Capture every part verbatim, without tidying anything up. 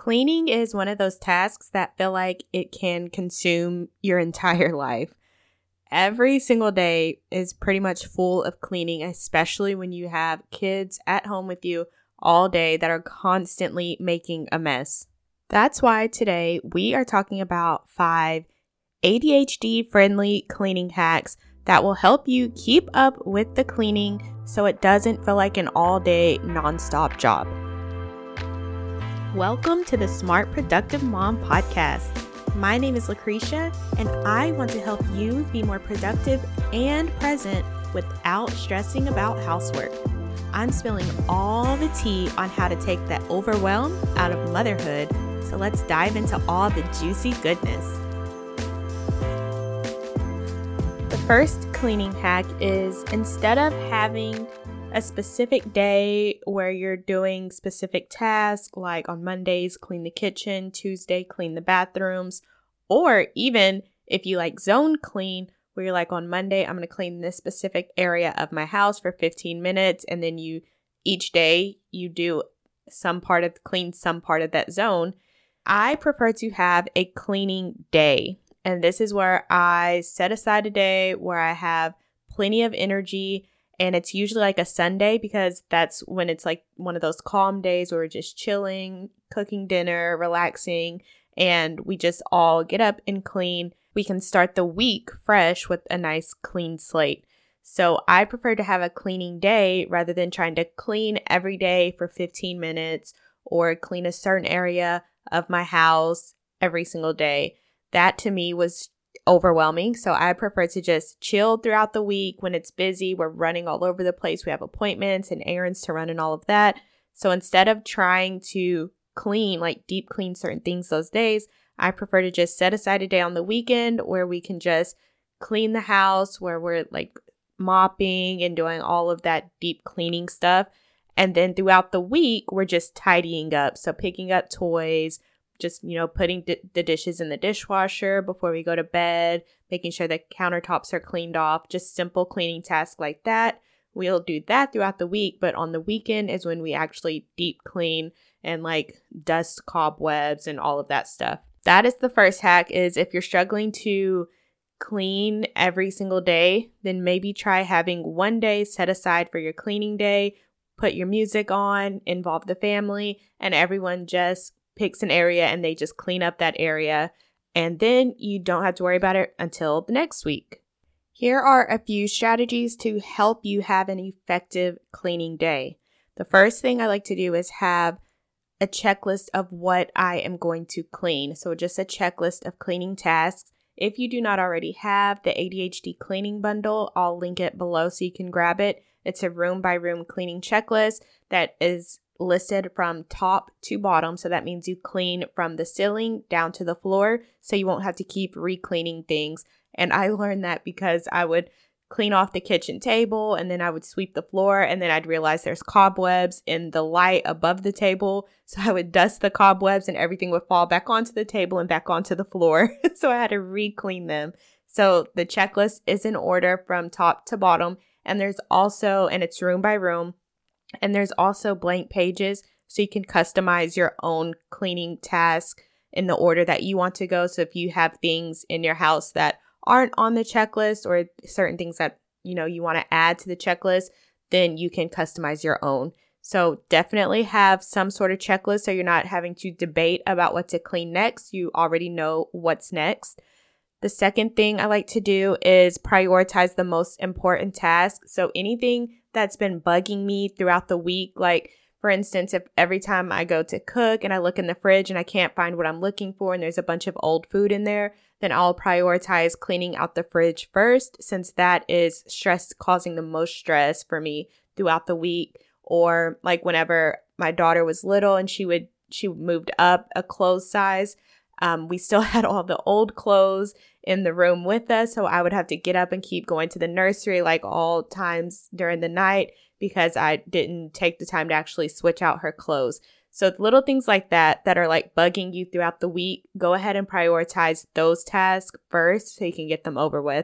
Cleaning is one of those tasks that feel like it can consume your entire life. Every single day is pretty much full of cleaning, especially when you have kids at home with you all day that are constantly making a mess. That's why today we are talking about five A D H D-friendly cleaning hacks that will help you keep up with the cleaning so it doesn't feel like an all-day, nonstop job. Welcome to the Smart Productive Mom podcast. My name is Lucretia, and I want to help you be more productive and present without stressing about housework. I'm spilling all the tea on how to take that overwhelm out of motherhood, so let's dive into all the juicy goodness. The first cleaning hack is instead of having a specific day where you're doing specific tasks, like on Mondays, clean the kitchen, Tuesday, clean the bathrooms, or even if you like zone clean, where you're like on Monday, I'm going to clean this specific area of my house for fifteen minutes. And then you, each day you do some part of, clean some part of that zone. I prefer to have a cleaning day. And this is where I set aside a day where I have plenty of energy. And it's usually like a Sunday because that's when it's like one of those calm days where we're just chilling, cooking dinner, relaxing, and we just all get up and clean. We can start the week fresh with a nice clean slate. So I prefer to have a cleaning day rather than trying to clean every day for fifteen minutes or clean a certain area of my house every single day. That to me was overwhelming. So I prefer to just chill throughout the week when it's busy. We're running all over the place. We have appointments and errands to run and all of that. So instead of trying to clean, like deep clean certain things those days, I prefer to just set aside a day on the weekend where we can just clean the house, where we're like mopping and doing all of that deep cleaning stuff. And then throughout the week, we're just tidying up. So picking up toys, just, you know, putting d- the dishes in the dishwasher before we go to bed, making sure the countertops are cleaned off, just simple cleaning tasks like that. We'll do that throughout the week, but on the weekend is when we actually deep clean and like dust cobwebs and all of that stuff. That is the first hack. Is if you're struggling to clean every single day, then maybe try having one day set aside for your cleaning day, put your music on, involve the family, and everyone just picks an area and they just clean up that area. And then you don't have to worry about it until the next week. Here are a few strategies to help you have an effective cleaning day. The first thing I like to do is have a checklist of what I am going to clean. So just a checklist of cleaning tasks. If you do not already have the A D H D cleaning bundle, I'll link it below so you can grab it. It's a room by room cleaning checklist that is listed from top to bottom. So that means you clean from the ceiling down to the floor, so you won't have to keep re-cleaning things. And I learned that because I would clean off the kitchen table and then I would sweep the floor, and then I'd realize there's cobwebs in the light above the table. So I would dust the cobwebs and everything would fall back onto the table and back onto the floor. So I had to re-clean them. So the checklist is in order from top to bottom. And there's also, and it's room by room, and there's also blank pages so you can customize your own cleaning task in the order that you want to go. So if you have things in your house that aren't on the checklist or certain things that, you know, you want to add to the checklist, then you can customize your own. So definitely have some sort of checklist so you're not having to debate about what to clean next. You already know what's next. The second thing I like to do is prioritize the most important tasks. So anything that's been bugging me throughout the week, like for instance, if every time I go to cook and I look in the fridge and I can't find what I'm looking for and there's a bunch of old food in there, then I'll prioritize cleaning out the fridge first, since that is stress causing the most stress for me throughout the week. Or like whenever my daughter was little and she would she moved up a clothes size, um, we still had all the old clothes in the room with us. So I would have to get up and keep going to the nursery like all times during the night because I didn't take the time to actually switch out her clothes. So little things like that that are like bugging you throughout the week, go ahead and prioritize those tasks first so you can get them over with.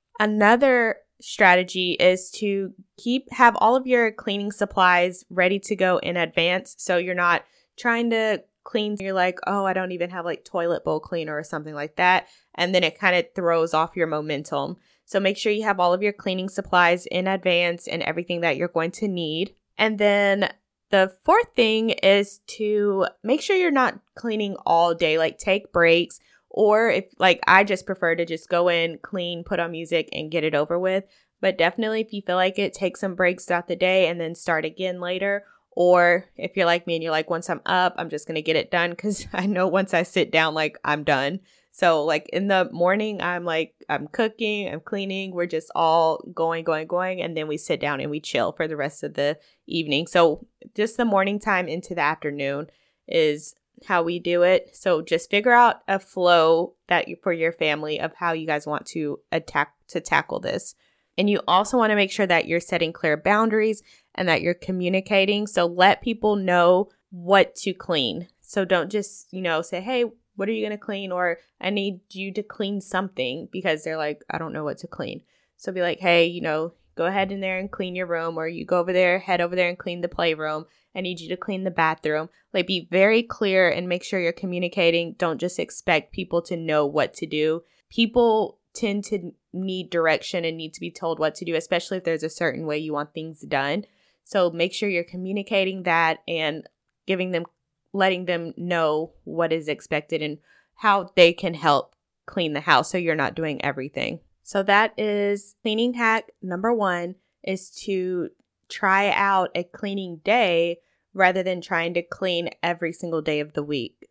Another strategy is to keep have all of your cleaning supplies ready to go in advance, so you're not trying to clean, you're like, oh, I don't even have like toilet bowl cleaner or something like that. And then it kind of throws off your momentum. So make sure you have all of your cleaning supplies in advance and everything that you're going to need. And then the fourth thing is to make sure you're not cleaning all day, like take breaks. Or if like I just prefer to just go in, clean, put on music and get it over with. But definitely if you feel like it, take some breaks throughout the day and then start again later. Or if you're like me and you're like, once I'm up, I'm just going to get it done because I know once I sit down, like I'm done. So like in the morning, I'm like, I'm cooking, I'm cleaning. We're just all going, going, going. And then we sit down and we chill for the rest of the evening. So just the morning time into the afternoon is how we do it. So just figure out a flow that you, for your family of how you guys want to attack to tackle this. And you also want to make sure that you're setting clear boundaries and that you're communicating. So let people know what to clean. So don't just, you know, say, hey, what are you going to clean? Or I need you to clean something because they're like, I don't know what to clean. So be like, hey, you know, go ahead in there and clean your room, or you go over there, head over there and clean the playroom. I need you to clean the bathroom. Like be very clear and make sure you're communicating. Don't just expect people to know what to do. People tend to need direction and need to be told what to do, especially if there's a certain way you want things done. So make sure you're communicating that and giving them, letting them know what is expected and how they can help clean the house so you're not doing everything. So that is cleaning hack number one, is to try out a cleaning day rather than trying to clean every single day of the week.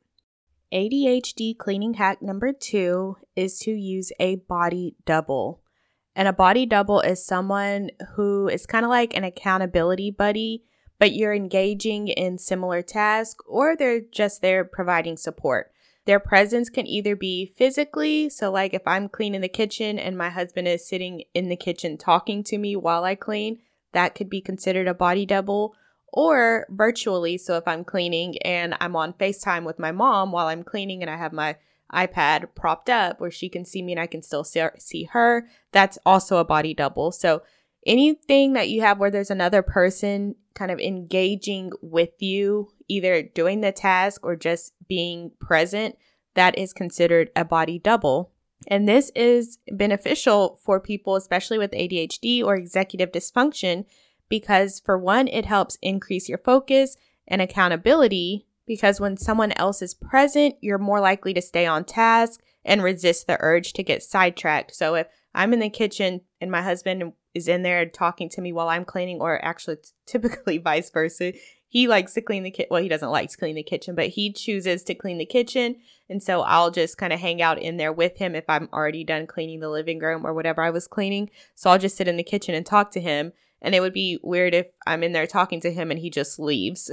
A D H D cleaning hack number two is to use a body double. And a body double is someone who is kind of like an accountability buddy, but you're engaging in similar tasks, or they're just there providing support. Their presence can either be physically, so like if I'm cleaning the kitchen and my husband is sitting in the kitchen talking to me while I clean, that could be considered a body double. Or virtually, so if I'm cleaning and I'm on FaceTime with my mom while I'm cleaning and I have my iPad propped up where she can see me and I can still see her, that's also a body double. So anything that you have where there's another person kind of engaging with you, either doing the task or just being present, that is considered a body double. And this is beneficial for people, especially with A D H D or executive dysfunction, because for one, it helps increase your focus and accountability, because when someone else is present, you're more likely to stay on task and resist the urge to get sidetracked. So if I'm in the kitchen and my husband is in there talking to me while I'm cleaning, or actually typically vice versa, he likes to clean the kitchen. Well, he doesn't like to clean the kitchen, but he chooses to clean the kitchen. And so I'll just kind of hang out in there with him if I'm already done cleaning the living room or whatever I was cleaning. So I'll just sit in the kitchen and talk to him. And it would be weird if I'm in there talking to him and he just leaves.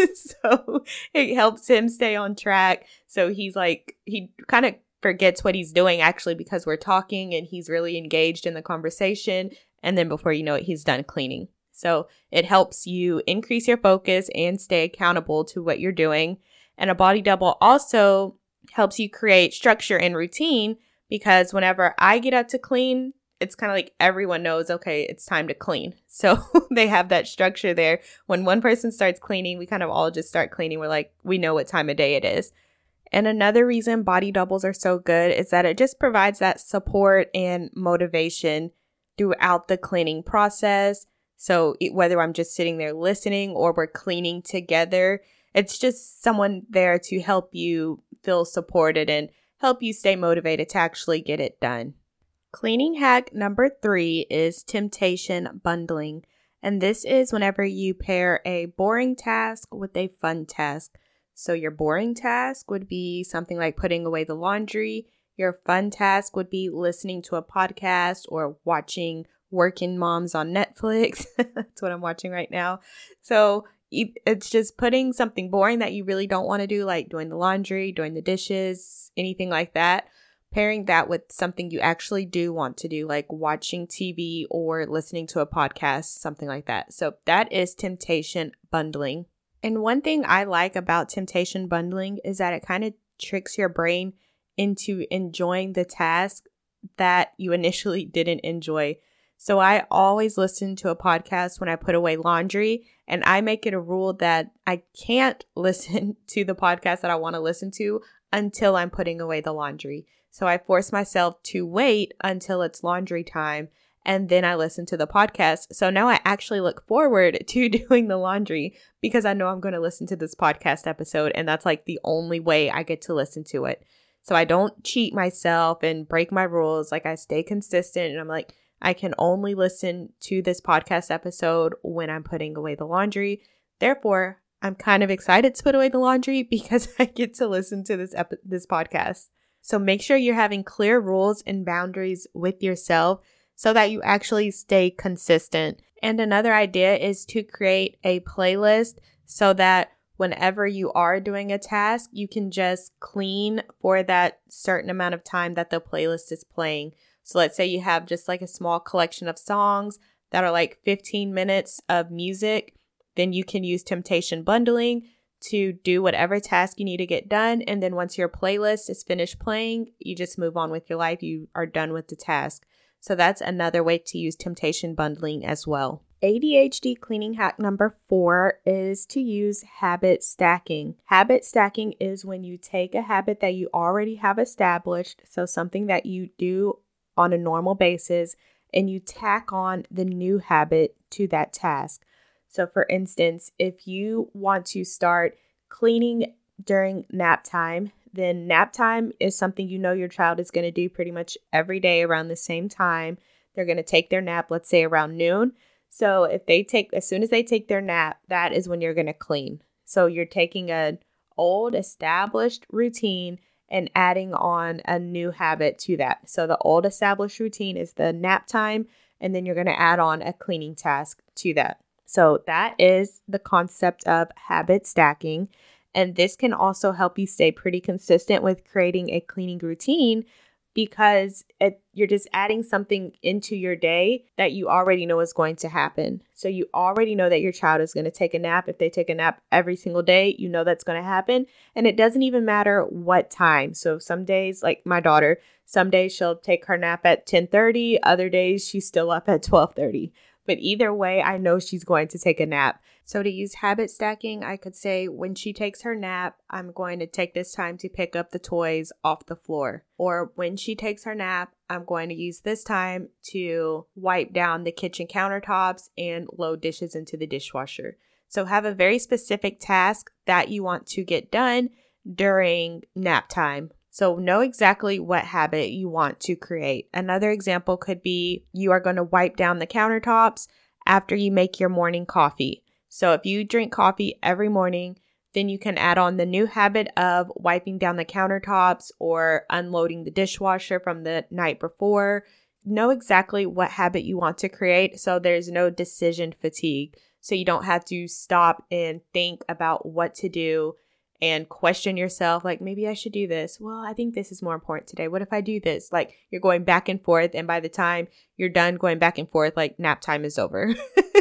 So it helps him stay on track. So he's like, he kind of forgets what he's doing actually because we're talking and he's really engaged in the conversation. And then before you know it, he's done cleaning. So it helps you increase your focus and stay accountable to what you're doing. And a body double also helps you create structure and routine, because whenever I get up to clean, it's kind of like everyone knows, okay, it's time to clean. So they have that structure there. When one person starts cleaning, we kind of all just start cleaning. We're like, we know what time of day it is. And another reason body doubles are so good is that it just provides that support and motivation throughout the cleaning process. So it, whether I'm just sitting there listening or we're cleaning together, it's just someone there to help you feel supported and help you stay motivated to actually get it done. Cleaning hack number three is temptation bundling. And this is whenever you pair a boring task with a fun task. So your boring task would be something like putting away the laundry. Your fun task would be listening to a podcast or watching Working Moms on Netflix. That's what I'm watching right now. So it's just putting something boring that you really don't want to do, like doing the laundry, doing the dishes, anything like that. Pairing that with something you actually do want to do, like watching T V or listening to a podcast, something like that. So that is temptation bundling. And one thing I like about temptation bundling is that it kind of tricks your brain into enjoying the task that you initially didn't enjoy. So I always listen to a podcast when I put away laundry, and I make it a rule that I can't listen to the podcast that I want to listen to until I'm putting away the laundry. So I force myself to wait until it's laundry time, and then I listen to the podcast. So now I actually look forward to doing the laundry because I know I'm going to listen to this podcast episode, and that's like the only way I get to listen to it. So I don't cheat myself and break my rules. Like I stay consistent, and I'm like, I can only listen to this podcast episode when I'm putting away the laundry. Therefore, I'm kind of excited to put away the laundry because I get to listen to this ep- this podcast. So make sure you're having clear rules and boundaries with yourself so that you actually stay consistent. And another idea is to create a playlist so that whenever you are doing a task, you can just clean for that certain amount of time that the playlist is playing. So let's say you have just like a small collection of songs that are like fifteen minutes of music. Then you can use Temptation Bundling to do whatever task you need to get done. And then once your playlist is finished playing, you just move on with your life. You are done with the task. So that's another way to use Temptation Bundling as well. A D H D cleaning hack number four is to use habit stacking. Habit stacking is when you take a habit that you already have established, so something that you do on a normal basis, and you tack on the new habit to that task. So for instance, if you want to start cleaning during nap time, then nap time is something you know your child is going to do pretty much every day around the same time. They're going to take their nap, let's say around noon. So if they take, as soon as they take their nap, that is when you're going to clean. So you're taking an old established routine and adding on a new habit to that. So the old established routine is the nap time, and then you're going to add on a cleaning task to that. So that is the concept of habit stacking. And this can also help you stay pretty consistent with creating a cleaning routine because it, you're just adding something into your day that you already know is going to happen. So you already know that your child is going to take a nap. If they take a nap every single day, you know that's going to happen. And it doesn't even matter what time. So some days, like my daughter, some days she'll take her nap at ten thirty. Other days she's still up at twelve thirty. But either way, I know she's going to take a nap. So to use habit stacking, I could say when she takes her nap, I'm going to take this time to pick up the toys off the floor. Or when she takes her nap, I'm going to use this time to wipe down the kitchen countertops and load dishes into the dishwasher. So have a very specific task that you want to get done during nap time. So know exactly what habit you want to create. Another example could be you are going to wipe down the countertops after you make your morning coffee. So if you drink coffee every morning, then you can add on the new habit of wiping down the countertops or unloading the dishwasher from the night before. Know exactly what habit you want to create so there's no decision fatigue. So you don't have to stop and think about what to do and question yourself, like, maybe I should do this. Well, I think this is more important today. What if I do this? Like, you're going back and forth, and by the time you're done going back and forth, like, nap time is over.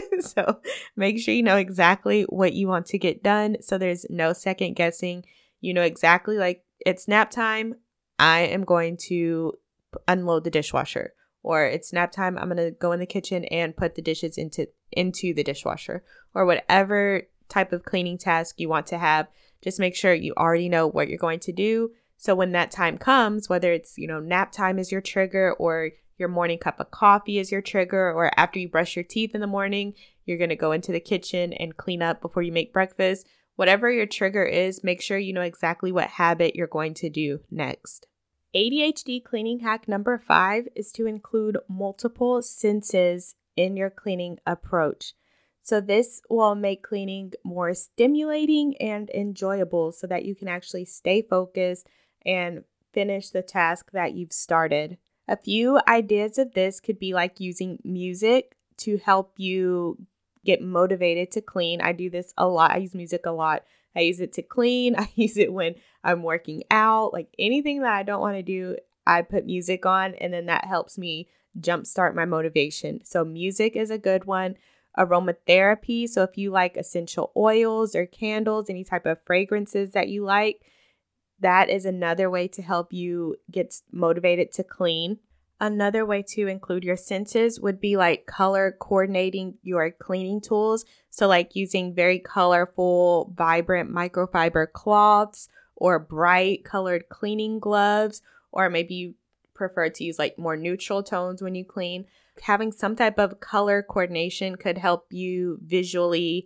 So make sure you know exactly what you want to get done so there's no second guessing. You know exactly, like, it's nap time. I am going to unload the dishwasher. Or it's nap time. I'm going to go in the kitchen and put the dishes into into the dishwasher. Or whatever type of cleaning task you want to have. Just make sure you already know what you're going to do. So when that time comes, whether it's, you know, nap time is your trigger or your morning cup of coffee is your trigger, or after you brush your teeth in the morning, you're going to go into the kitchen and clean up before you make breakfast. Whatever your trigger is, make sure you know exactly what habit you're going to do next. A D H D cleaning hack number five is to include multiple senses in your cleaning approach. So this will make cleaning more stimulating and enjoyable so that you can actually stay focused and finish the task that you've started. A few ideas of this could be like using music to help you get motivated to clean. I do this a lot. I use music a lot. I use it to clean. I use it when I'm working out. Like anything that I don't want to do, I put music on, and then that helps me jumpstart my motivation. So music is a good one. Aromatherapy. So if you like essential oils or candles, any type of fragrances that you like, that is another way to help you get motivated to clean. Another way to include your senses would be like color coordinating your cleaning tools. So like using very colorful, vibrant microfiber cloths or bright colored cleaning gloves, or maybe you prefer to use like more neutral tones when you clean. Having some type of color coordination could help you visually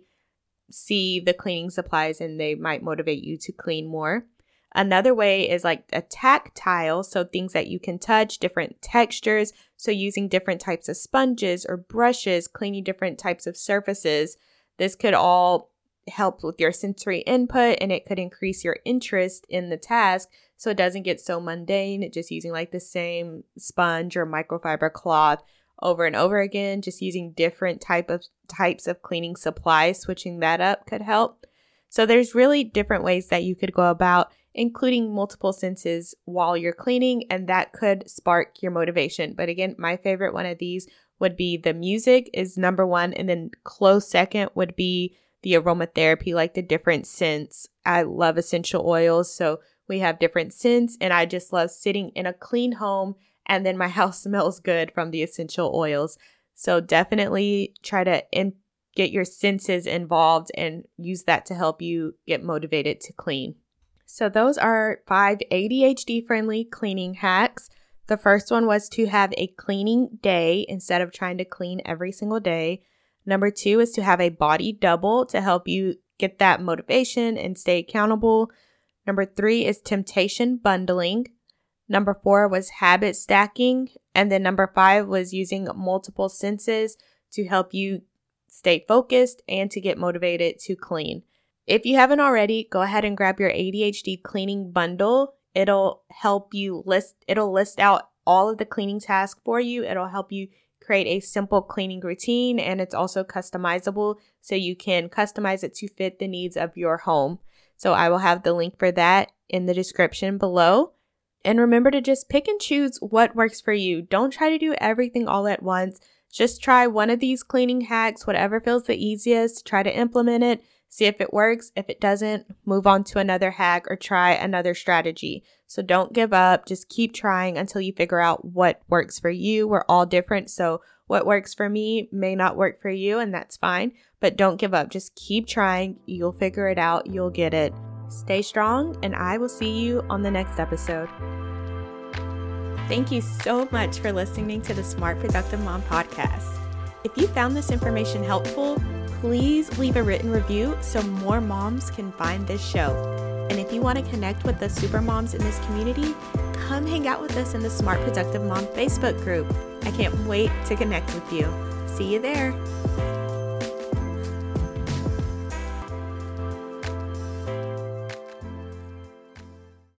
see the cleaning supplies and they might motivate you to clean more. Another way is like a tactile, so things that you can touch, different textures. So using different types of sponges or brushes, cleaning different types of surfaces. This could all help with your sensory input, and it could increase your interest in the task so it doesn't get so mundane, just using like the same sponge or microfiber cloth over and over again. Just using different type of types of cleaning supplies, switching that up could help. So there's really different ways that you could go about including multiple senses while you're cleaning, and that could spark your motivation. But again, my favorite one of these would be the music is number one, and then close second would be the aromatherapy, like the different scents. I love essential oils, so we have different scents, and I just love sitting in a clean home and then my house smells good from the essential oils. So definitely try to in- get your senses involved and use that to help you get motivated to clean. So those are five A D H D-friendly cleaning hacks. The first one was to have a cleaning day instead of trying to clean every single day. Number two is to have a body double to help you get that motivation and stay accountable. Number three is temptation bundling. Number four was habit stacking. And then number five was using multiple senses to help you stay focused and to get motivated to clean. If you haven't already, go ahead and grab your A D H D cleaning bundle. It'll help you list, it'll list out all of the cleaning tasks for you. It'll help you create a simple cleaning routine, and it's also customizable, so you can customize it to fit the needs of your home. So I will have the link for that in the description below. And remember to just pick and choose what works for you. Don't try to do everything all at once. Just try one of these cleaning hacks, whatever feels the easiest. Try to implement it. See if it works. If it doesn't, move on to another hack or try another strategy. So don't give up. Just keep trying until you figure out what works for you. We're all different. So what works for me may not work for you, and that's fine. But don't give up. Just keep trying. You'll figure it out. You'll get it. Stay strong, and I will see you on the next episode. Thank you so much for listening to the Smart Productive Mom podcast. If you found this information helpful, please leave a written review so more moms can find this show. And if you want to connect with the super moms in this community, come hang out with us in the Smart Productive Mom Facebook group. I can't wait to connect with you. See you there.